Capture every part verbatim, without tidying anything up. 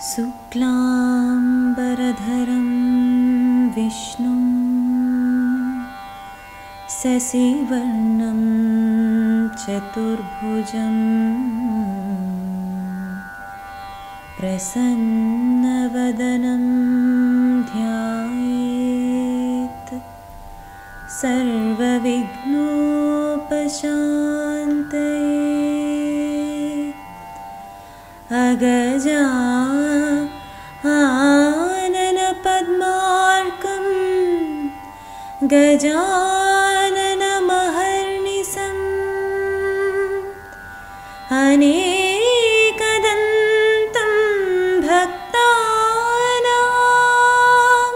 शुक्लाम्बरधरं विष्णुं शशिवर्णं चतुर्भुजं प्रसन्नवदनं ध्यायेत् सर्वविघ्नोपशान्तये। अगजा आननपद्मार्कं गजाननमहर्निशम् अनेकदन्तं भक्तानां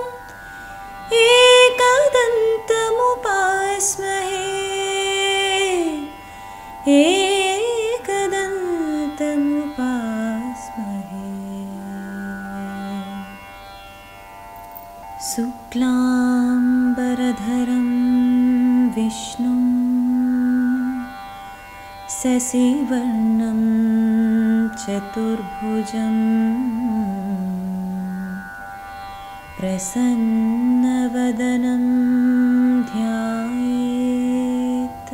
एकदन्तमुपास्महे एकदन्तमुपास्महे। शुक्लाम्बरधरं विष्णुं शशिवर्णं चतुर्भुजं प्रसन्नवदनं ध्यायेत्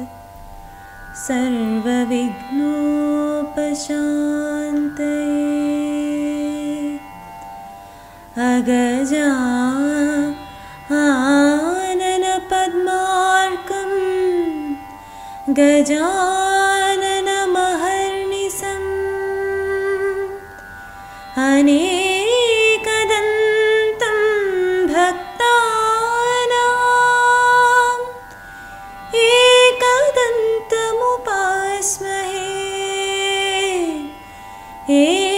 सर्वविघ्नोपशान्तये। अगजा आननपद्मार्कं गजाननमहर्निशम् अनेकदन्तं भक्तानां एकदन्तमुपास्महे।